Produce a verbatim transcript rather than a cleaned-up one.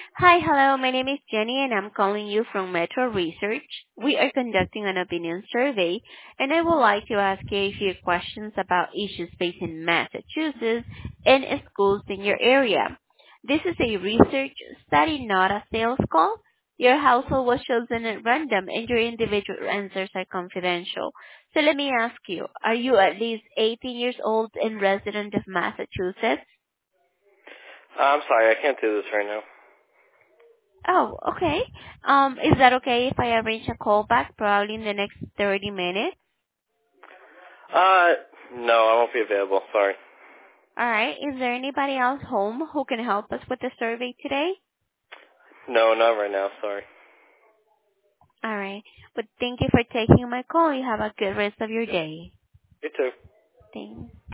Hi, hello. My name is Jenny, and I'm calling you from Metro Research. We are conducting an opinion survey, and I would like to ask you a few questions about issues facing Massachusetts and schools in your area. This is a research study, not a sales call. Your household was chosen at random, and your individual answers are confidential. So let me ask you, are you at least eighteen years old and resident of Massachusetts? Uh, I'm sorry, I can't do this right now. Oh, okay. Um, is that okay if I arrange a call back probably in the next thirty minutes? Uh, no, I won't be available. Sorry. All right. Is there anybody else home who can help us with the survey today? No, not right now. Sorry. All right. But thank you for taking my call. You have a good rest of your day. You too. Thanks.